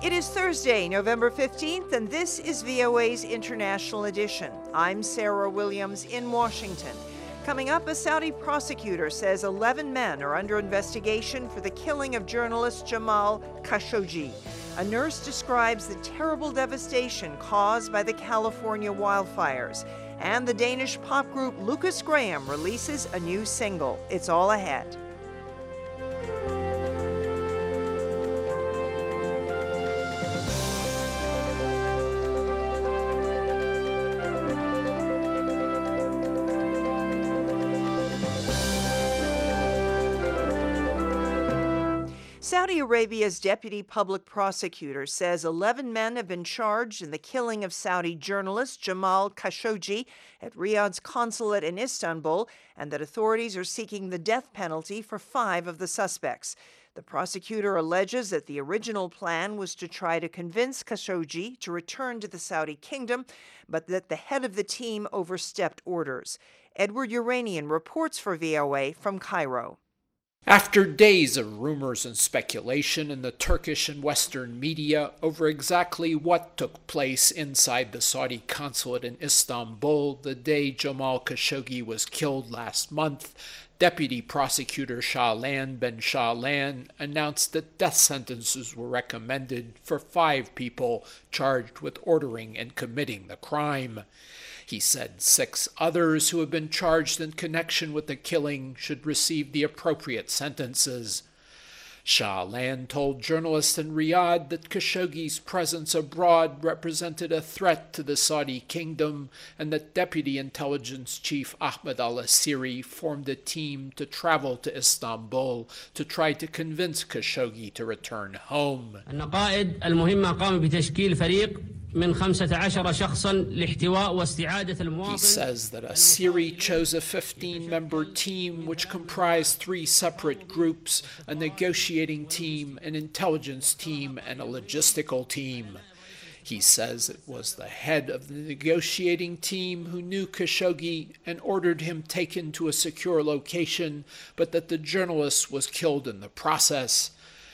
It is Thursday, November 15th, and this is VOA's International Edition. I'm Sarah Williams in Washington. Coming up, a Saudi prosecutor says 11 men are under investigation for the killing of journalist Jamal Khashoggi. A nurse describes the terrible devastation caused by the California wildfires. And the Danish pop group Lucas Graham releases a new single. It's all ahead. Saudi Arabia's deputy public prosecutor says 11 men have been charged in the killing of Saudi journalist Jamal Khashoggi at Riyadh's consulate in Istanbul, and that authorities are seeking the death penalty for 5 of the suspects. The prosecutor alleges that the original plan was to try to convince Khashoggi to return to the Saudi kingdom, but that the head of the team overstepped orders. Edward Uranian reports for VOA from Cairo. After days of rumors and speculation in the Turkish and Western media over exactly what took place inside the Saudi consulate in Istanbul the day Jamal Khashoggi was killed last month, Deputy Prosecutor Shahlan Ben Shahlan announced that death sentences were recommended for 5 people charged with ordering and committing the crime. He said 6 others who have been charged in connection with the killing should receive the appropriate sentences. Shahlan told journalists in Riyadh that Khashoggi's presence abroad represented a threat to the Saudi kingdom and that Deputy Intelligence Chief Ahmed al-Asiri formed a team to travel to Istanbul to try to convince Khashoggi to return home. القائد المهمة قام بتشكيل فريق من 15 شخصا لاحتواء واستعادة المواطن. He says that Asiri chose a 15-member team which comprised 3 separate groups, a negotiating team, an intelligence team, and a logistical team. He says it was the head of the negotiating team who knew Khashoggi and ordered him taken to a secure location, but that the journalist was killed in the process.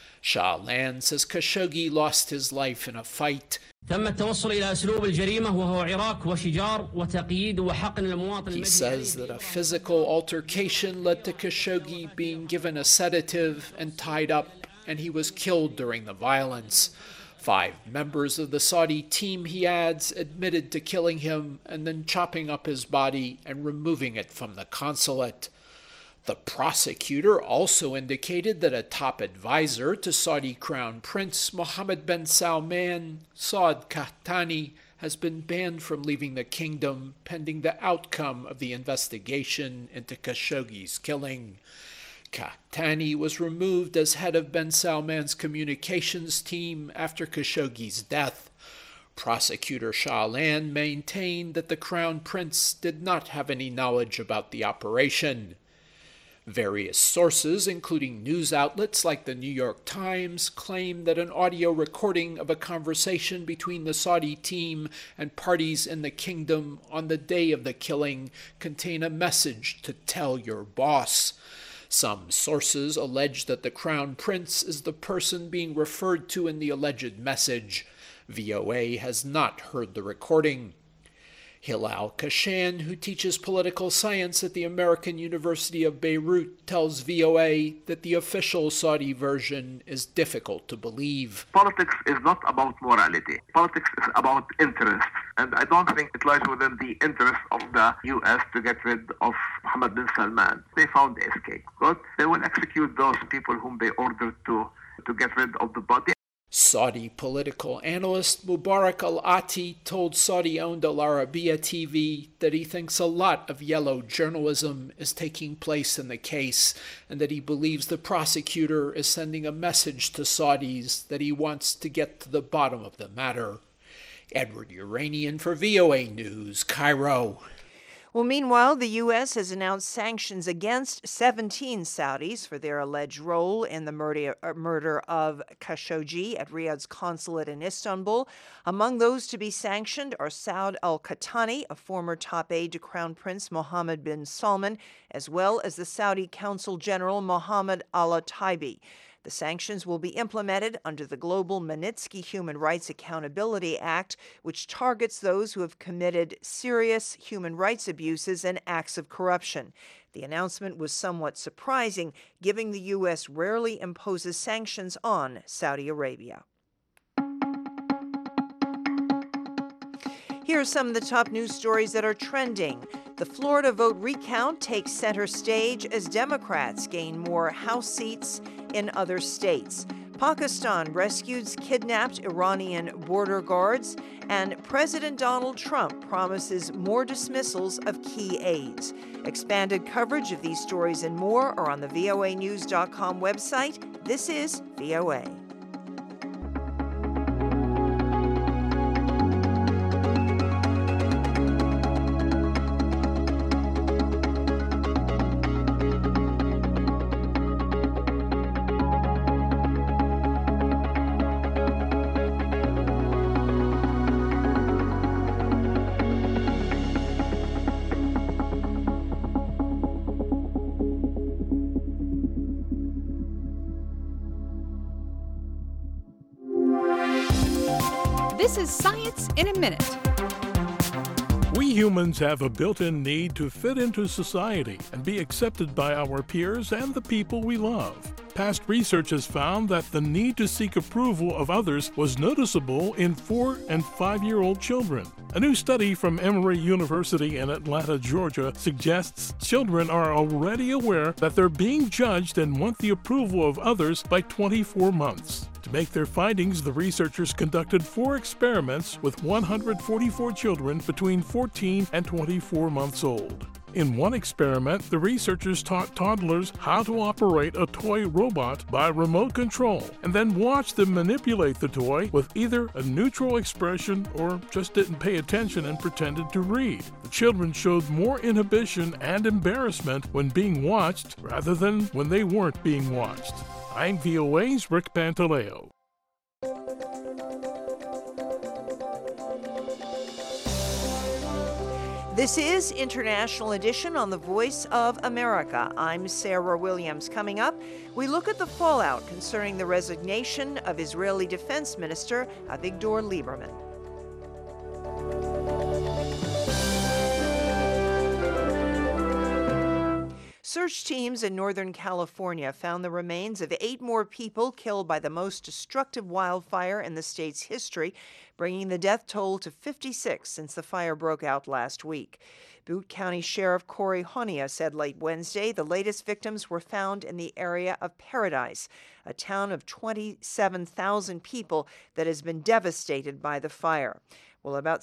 Shahlan says Khashoggi lost his life in a fight. تم التوصل إلى أسلوب الجريمة وهو عراك وشجار وتقييد وحقن المواطن. He says that a physical altercation led to Khashoggi being given a sedative and tied up, and he was killed during the violence. 5 members of the Saudi team, he adds, admitted to killing him and then chopping up his body and removing it from the consulate. The prosecutor also indicated that a top advisor to Saudi Crown Prince Mohammed bin Salman, Saud Qahtani, has been banned from leaving the kingdom pending the outcome of the investigation into Khashoggi's killing. Qahtani was removed as head of bin Salman's communications team after Khashoggi's death. Prosecutor Shahlan maintained that the Crown Prince did not have any knowledge about the operation. Various sources, including news outlets like the New York Times, claim that an audio recording of a conversation between the Saudi team and parties in the kingdom on the day of the killing contain a message to tell your boss. Some sources allege that the Crown Prince is the person being referred to in the alleged message. VOA has not heard the recording. Hilal Kashan, who teaches political science at the American University of Beirut, tells VOA that the official Saudi version is difficult to believe. Politics is not about morality. Politics is about interests. And I don't think it lies within the interest of the U.S. to get rid of Mohammed bin Salman. They found the scapegoat. They will execute those people whom they ordered to get rid of the body. Saudi political analyst Mubarak al-Ati told Saudi-owned Al Arabiya TV that he thinks a lot of yellow journalism is taking place in the case and that he believes the prosecutor is sending a message to Saudis that he wants to get to the bottom of the matter. Edward Uranian for VOA News, Cairo. Well, meanwhile, the U.S. has announced sanctions against 17 Saudis for their alleged role in the murder of Khashoggi at Riyadh's consulate in Istanbul. Among those to be sanctioned are Saud al-Qahtani, a former top aide to Crown Prince Mohammed bin Salman, as well as the Saudi Consul General Mohammed al-Taibi. The sanctions will be implemented under the Global Magnitsky Human Rights Accountability Act, which targets those who have committed serious human rights abuses and acts of corruption. The announcement was somewhat surprising, given the U.S. rarely imposes sanctions on Saudi Arabia. Here are some of the top news stories that are trending. The Florida vote recount takes center stage as Democrats gain more House seats in other states. Pakistan rescues kidnapped Iranian border guards, and President Donald Trump promises more dismissals of key aides. Expanded coverage of these stories and more are on the voanews.com website. This is VOA. This is Science in a Minute. We humans have a built-in need to fit into society and be accepted by our peers and the people we love. Past research has found that the need to seek approval of others was noticeable in 4- and 5-year-old children. A new study from Emory University in Atlanta, Georgia, suggests children are already aware that they're being judged and want the approval of others by 24 months. To make their findings, the researchers conducted 4 experiments with 144 children between 14 and 24 months old. In one experiment, the researchers taught toddlers how to operate a toy robot by remote control and then watched them manipulate the toy with either a neutral expression or just didn't pay attention and pretended to read. The children showed more inhibition and embarrassment when being watched rather than when they weren't being watched. I'm VOA's Rick Pantaleo. This is International Edition on the Voice of America. I'm Sarah Williams. Coming up, we look at the fallout concerning the resignation of Israeli Defense Minister Avigdor Lieberman. Search teams in Northern California found the remains of 8 more people killed by the most destructive wildfire in the state's history, bringing the death toll to 56 since the fire broke out last week. Butte County Sheriff Corey Honia said late Wednesday the latest victims were found in the area of Paradise, a town of 27,000 people that has been devastated by the fire. Well, about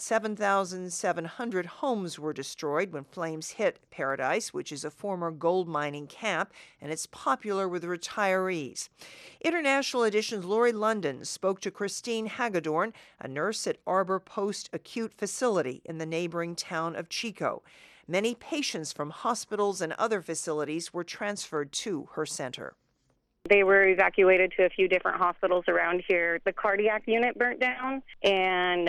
7,700 homes were destroyed when flames hit Paradise, which is a former gold mining camp, and it's popular with retirees. International Edition's Lori London spoke to Christine Hagedorn, a nurse at Arbor Post Acute Facility in the neighboring town of Chico. Many patients from hospitals and other facilities were transferred to her center. They were evacuated to a few different hospitals around here. The cardiac unit burnt down, and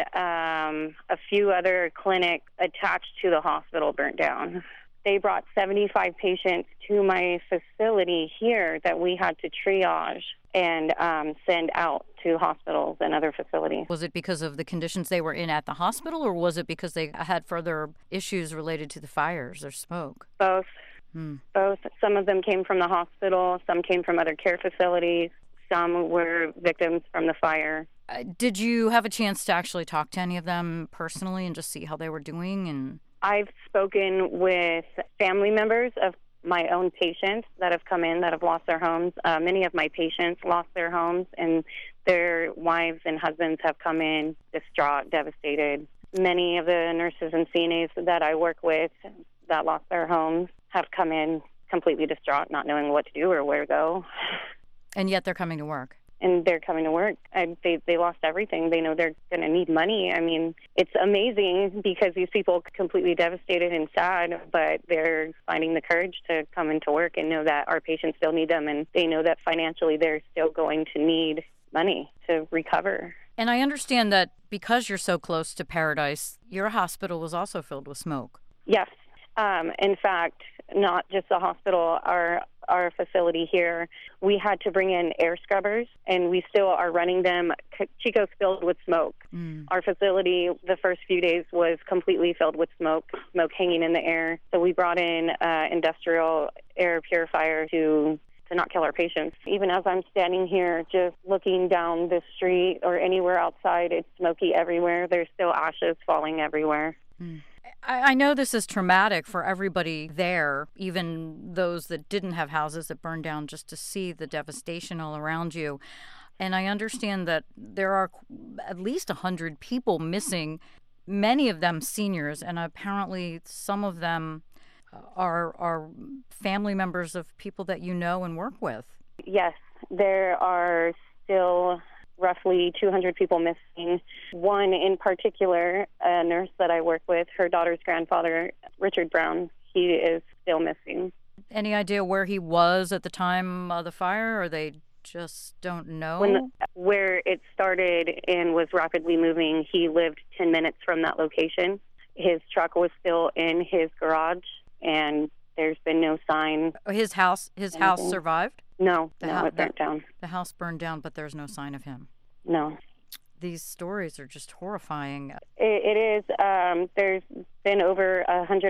a few other clinics attached to the hospital burnt down. They brought 75 patients to my facility here that we had to triage and send out to hospitals and other facilities. Was it because of the conditions they were in at the hospital, or was it because they had further issues related to the fires or smoke? Both. Both. Some of them came from the hospital, some came from other care facilities, some were victims from the fire. Did you have a chance to actually talk to any of them personally and just see how they were doing? And I've spoken with family members of my own patients that have come in that have lost their homes. Many of my patients lost their homes, and their wives and husbands have come in distraught, devastated. Many of the nurses and CNAs that I work with that lost their homes have come in completely distraught, not knowing what to do or where to go. And yet they're coming to work. And they're coming to work. They lost everything. They know they're going to need money. I mean, it's amazing because these people are completely devastated and sad, but they're finding the courage to come into work and know that our patients still need them, and they know that financially they're still going to need money to recover. And I understand that because you're so close to Paradise, your hospital was also filled with smoke. Yes. In fact, not just the hospital, our our facility here, we had to bring in air scrubbers, and we still are running them. Chico's filled with smoke. Our facility, the first few days, was completely filled with smoke hanging in the air. So we brought in industrial air purifier to not kill our patients. Even as I'm standing here just looking down the street or anywhere outside, it's smoky everywhere. There's still ashes falling everywhere. I know this is traumatic for everybody there, even those that didn't have houses that burned down, just to see the devastation all around you. And I understand that there are at least 100 people missing, many of them seniors, and apparently some of them are family members of people that you know and work with. Yes, there are still roughly 200 people missing. One in particular, a nurse that I work with, her daughter's grandfather, Richard Brown, he is still missing. Any idea where he was at the time of the fire, or they just don't know? Where it started and was rapidly moving, he lived 10 minutes from that location. His truck was still in his garage, and there's been no sign. His house survived? No, it burnt down. The house burned down, but there's no sign of him. No. These stories are just horrifying. It is. There's been over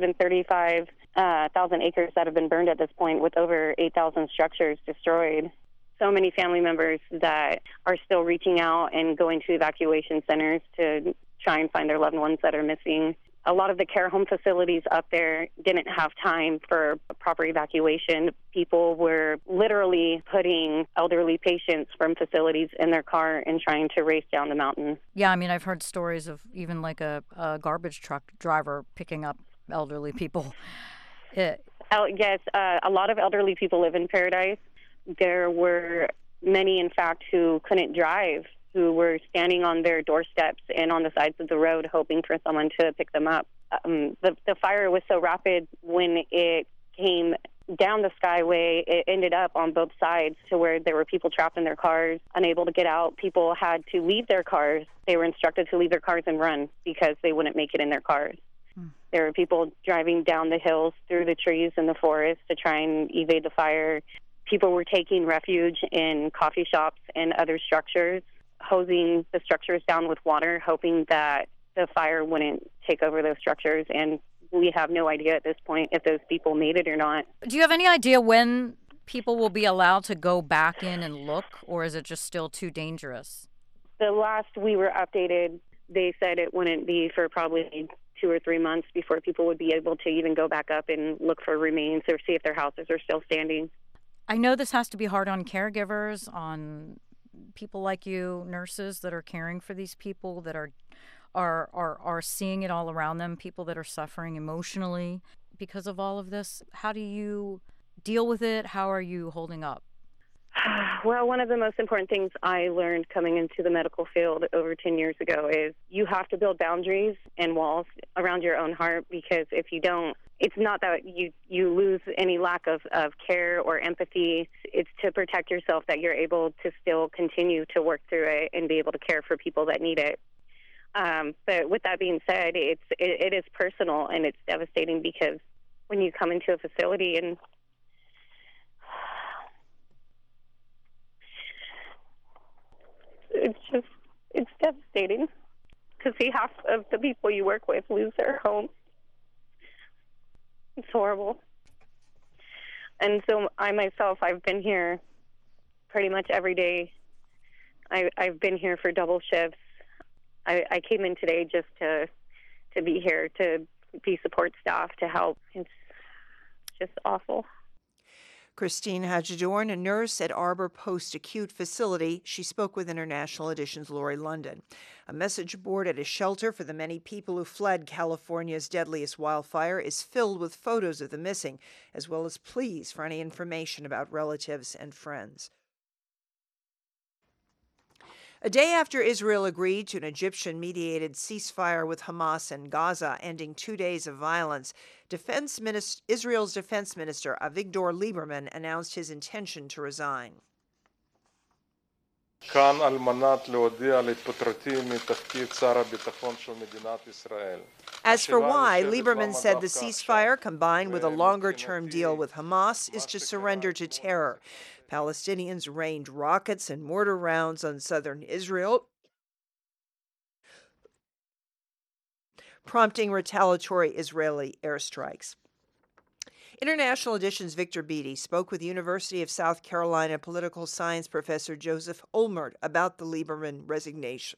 135,000 acres that have been burned at this point, with over 8,000 structures destroyed. So many family members that are still reaching out and going to evacuation centers to try and find their loved ones that are missing. A lot of the care home facilities up there didn't have time for proper evacuation. People were literally putting elderly patients from facilities in their car and trying to race down the mountain. Yeah, I mean, I've heard stories of even like a garbage truck driver picking up elderly people. Yes, a lot of elderly people live in Paradise. There were many, in fact, who couldn't drive, who were standing on their doorsteps and on the sides of the road hoping for someone to pick them up. The fire was so rapid when it came down the skyway, it ended up on both sides to where there were people trapped in their cars, unable to get out. People had to leave their cars. They were instructed to leave their cars and run because they wouldn't make it in their cars. There were people driving down the hills through the trees in the forest to try and evade the fire. People were taking refuge in coffee shops and other structures, hosing the structures down with water, hoping that the fire wouldn't take over those structures. And we have no idea at this point if those people made it or not. Do you have any idea when people will be allowed to go back in and look, or is it just still too dangerous? The last we were updated, they said it wouldn't be for probably 2 or 3 months before people would be able to even go back up and look for remains or see if their houses are still standing. I know this has to be hard on caregivers, on people like you, nurses that are caring for these people that are seeing it all around them, people that are suffering emotionally because of all of this. How do you deal with it? How are you holding up? Well, one of the most important things I learned coming into the medical field over 10 years ago is you have to build boundaries and walls around your own heart, because if you don't, it's not that you lose any lack of care or empathy. It's to protect yourself that you're able to still continue to work through it and be able to care for people that need it. But with that being said, it is personal and it's devastating, because when you come into a facility and it's devastating to see half of the people you work with lose their home. It's horrible. And so I myself, I've been here pretty much every day. I've been here for double shifts. I came in today just to be here, to be support staff, to help. It's just awful. Christine Hajidorn, a nurse at Arbor Post-Acute Facility. She spoke with International Edition's Lori London. A message board at a shelter for the many people who fled California's deadliest wildfire is filled with photos of the missing, as well as pleas for any information about relatives and friends. A day after Israel agreed to an Egyptian-mediated ceasefire with Hamas in Gaza, ending 2 days of violence, Israel's defense minister Avigdor Lieberman announced his intention to resign. כאן על מנת להודיע על התפטרותי מתפקיד שר הביטחון של מדינת ישראל. As for why, Lieberman said the ceasefire, combined with a longer-term deal with Hamas, is to surrender to terror. Palestinians rained rockets and mortar rounds on southern Israel, prompting retaliatory Israeli airstrikes. International Edition's Victor Beattie spoke with University of South Carolina political science professor Joseph Olmert about the Lieberman resignation.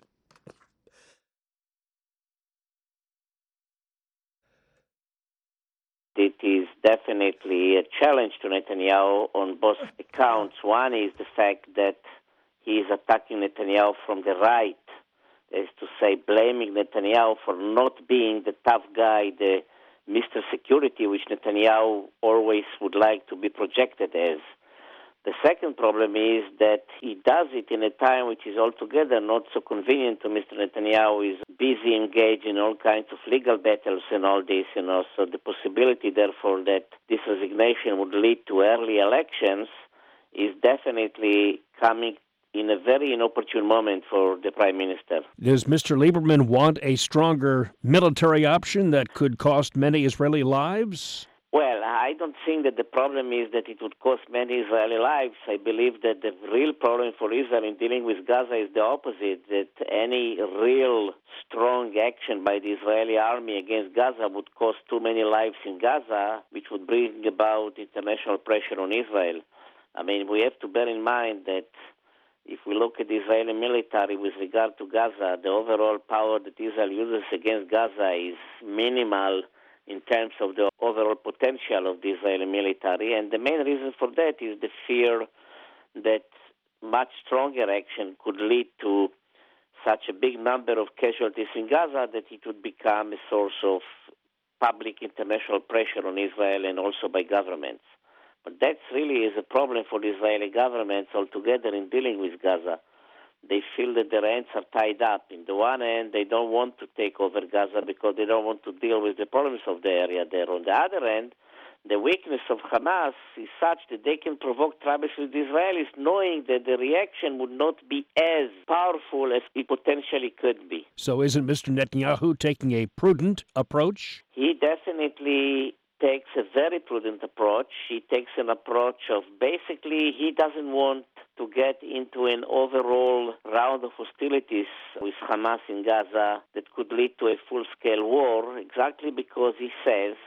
It is definitely a challenge to Netanyahu on both accounts. One is the fact that he is attacking Netanyahu from the right, that is to say, blaming Netanyahu for not being the tough guy, the Mr. Security, which Netanyahu always would like to be projected as. The second problem is that he does it in a time which is altogether not so convenient to Mr. Netanyahu. He's busy engaged in all kinds of legal battles and all this, so the possibility, therefore, that this resignation would lead to early elections is definitely coming in a very inopportune moment for the Prime Minister. Does Mr. Lieberman want a stronger military option that could cost many Israeli lives? Well, I don't think that the problem is that it would cost many Israeli lives. I believe that the real problem for Israel in dealing with Gaza is the opposite, that any real strong action by the Israeli army against Gaza would cost too many lives in Gaza, which would bring about international pressure on Israel. I mean, we have to bear in mind that if we look at the Israeli military with regard to Gaza, the overall power that Israel uses against Gaza is minimal in terms of the overall potential of the Israeli military. And the main reason for that is the fear that much stronger action could lead to such a big number of casualties in Gaza that it would become a source of public international pressure on Israel and also by governments. But that really is a problem for the Israeli governments altogether in dealing with Gaza. They feel that their hands are tied up. In the one hand, they don't want to take over Gaza because they don't want to deal with the problems of the area there. On the other hand, the weakness of Hamas is such that they can provoke troubles with the Israelis, knowing that the reaction would not be as powerful as it potentially could be. So isn't Mr. Netanyahu taking a prudent approach? He definitely takes a very prudent approach. He takes an approach of basically he doesn't want to get into an overall round of hostilities with Hamas in Gaza that could lead to a full-scale war, exactly because he says,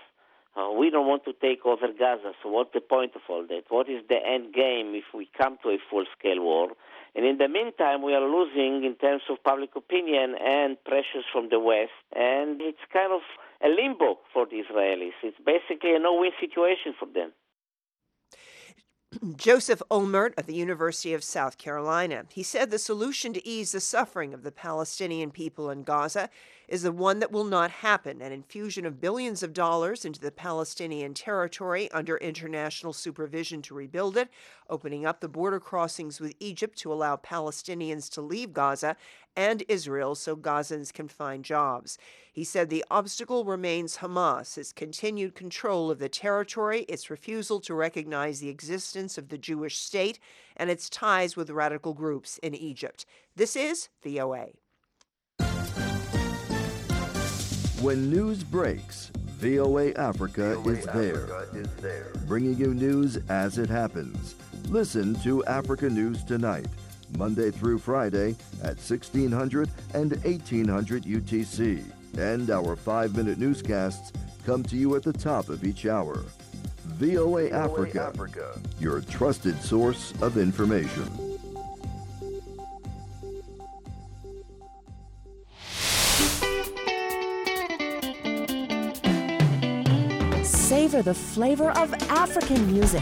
we don't want to take over Gaza, so what's the point of all that? What is the end game if we come to a full-scale war? And in the meantime, we are losing in terms of public opinion and pressures from the West, and it's kind of a limbo for the Israelis. It's basically a no-win situation for them. Joseph Olmert at the University of South Carolina. He said the solution to ease the suffering of the Palestinian people in Gaza is the one that will not happen, an infusion of billions of dollars into the Palestinian territory under international supervision to rebuild it, opening up the border crossings with Egypt to allow Palestinians to leave Gaza, and Israel so Gazans can find jobs. He said the obstacle remains Hamas, its continued control of the territory, its refusal to recognize the existence of the Jewish state, and its ties with radical groups in Egypt. This is VOA. When news breaks, VOA Africa is there, bringing you news as it happens. Listen to Africa News Tonight, Monday through Friday at 1600 and 1800 UTC. And our 5-minute newscasts come to you at the top of each hour. VOA Africa, your trusted source of information. Savor the flavor of African music.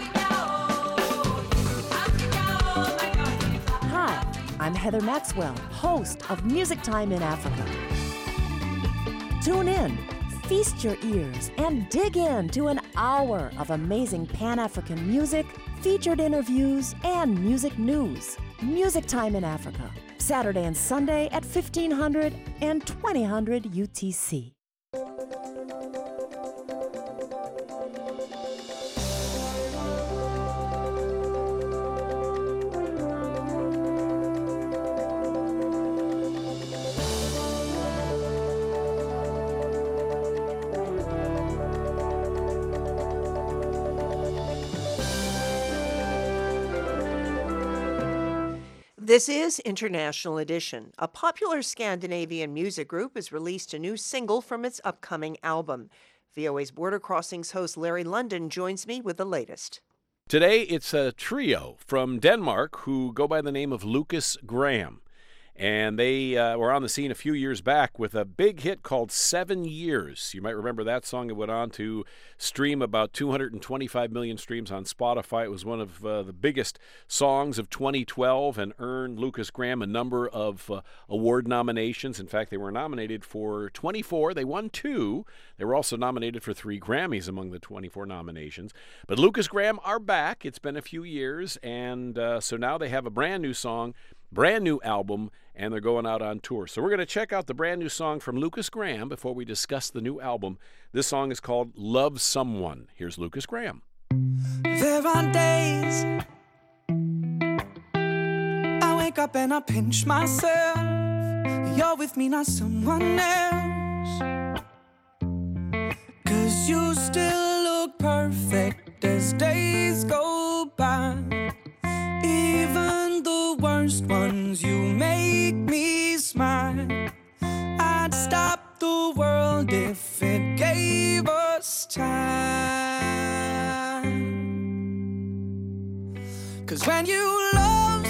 Hi, I'm Heather Maxwell, host of Music Time in Africa. Tune in, feast your ears, and dig into an hour of amazing Pan-African music, featured interviews, and music news. Music Time in Africa, Saturday and Sunday at 1500 and 2000 UTC. This is International Edition. A popular Scandinavian music group has released a new single from its upcoming album. VOA's Border Crossings host Larry London joins me with the latest. Today, it's a trio from Denmark who go by the name of Lukas Graham. And they were on the scene a few years back with a big hit called 7 Years. You might remember that song. It went on to stream about 225 million streams on Spotify. It was one of the biggest songs of 2012 and earned Lukas Graham a number of award nominations. In fact, they were nominated for 24. They won 2. They were also nominated for 3 Grammys among the 24 nominations. But Lukas Graham are back. It's been a few years, and so now they have a brand new song, brand new album, and they're going out on tour. So we're going to check out the brand new song from Lukas Graham before we discuss the new album. This song is called Love Someone. Here's Lukas Graham. There are days I wake up and I pinch myself. You're with me, not someone else. 'Cause you still look perfect as days go by. Even the worst ones, you make me smile. I'd stop the world if it gave us time. 'Cause when you love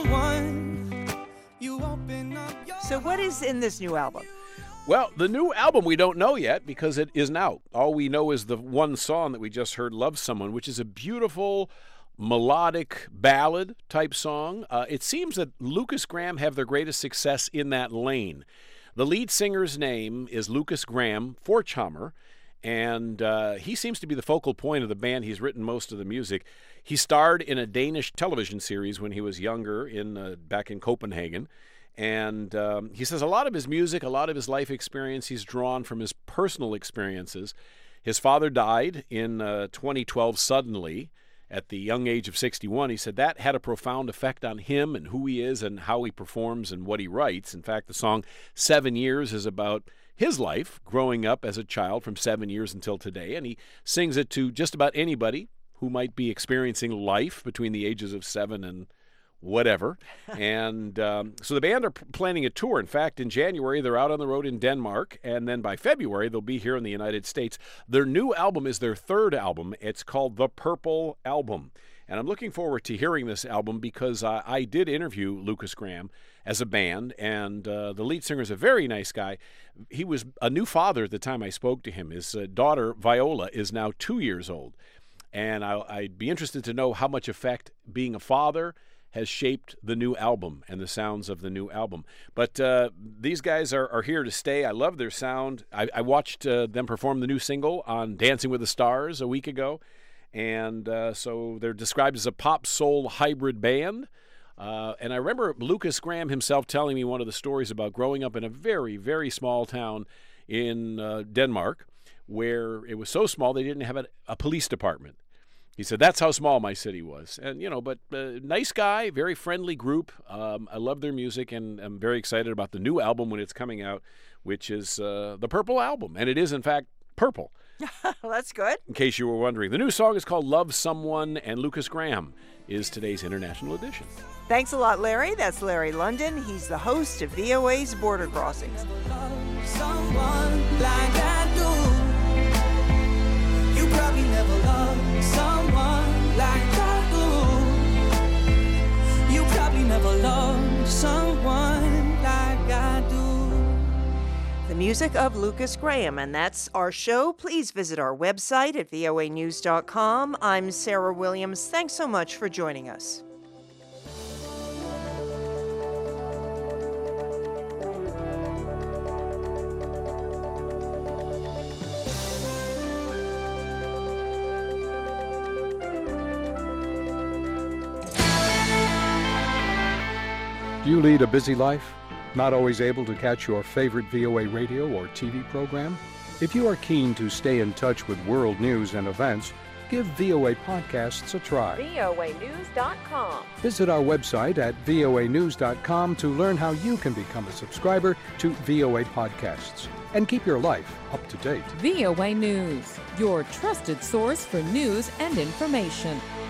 someone, you open up your So what is in this new album? Well, the new album we don't know yet because it isn't out. All we know is the one song that we just heard, Love Someone, which is a beautiful melodic ballad type song. It seems that Lukas Graham have their greatest success in that lane. The lead singer's name is Lukas Graham Forchhammer, and he seems to be the focal point of the band. He's written most of the music. He starred in a Danish television series when he was younger back in Copenhagen. And he says a lot of his music, a lot of his life experience, he's drawn from his personal experiences. His father died in 2012 suddenly at the young age of 61. He said that had a profound effect on him and who he is and how he performs and what he writes. In fact, the song 7 Years is about his life growing up as a child from 7 years until today. And he sings it to just about anybody who might be experiencing life between the ages of 7 and whatever. And so the band are planning a tour. In fact, in January, they're out on the road in Denmark, and then by February, they'll be here in the United States. Their new album is their third album. It's called The Purple Album. And I'm looking forward to hearing this album because I did interview Lukas Graham as a band, and the lead singer is a very nice guy. He was a new father at the time I spoke to him. His daughter, Viola, is now 2 years old. And I'd be interested to know how much effect being a father has shaped the new album and the sounds of the new album. But these guys are here to stay. I love their sound. I watched them perform the new single on Dancing with the Stars a week ago. And so they're described as a pop soul hybrid band. And I remember Lukas Graham himself telling me one of the stories about growing up in a very, very small town in Denmark where it was so small they didn't have a police department. He said, that's how small my city was. And, but nice guy, very friendly group. I love their music, and I'm very excited about the new album when it's coming out, which is the Purple Album. And it is, in fact, purple. Well, that's good. In case you were wondering. The new song is called Love Someone, and Lukas Graham is today's International Edition. Thanks a lot, Larry. That's Larry London. He's the host of VOA's Border Crossings. someone like I do. You probably never loved someone like I do. You probably never loved someone like I do. The music of Lukas Graham, and that's our show. Please visit our website at voanews.com. I'm Sarah Williams. Thanks so much for joining us. Do you lead a busy life? Not always able to catch your favorite VOA radio or TV program? If you are keen to stay in touch with world news and events, give VOA Podcasts a try. voanews.com. Visit our website at voanews.com to learn how you can become a subscriber to VOA Podcasts and keep your life up to date. VOA News, your trusted source for news and information.